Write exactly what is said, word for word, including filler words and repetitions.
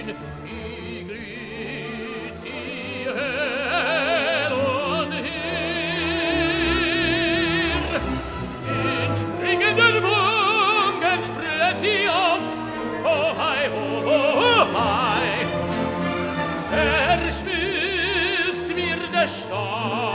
wie glüht sie hell und her. In springenden Wungen sprüht sie auf, oh hei, oh, oh, hei. Zerschmilzt mir der Staub,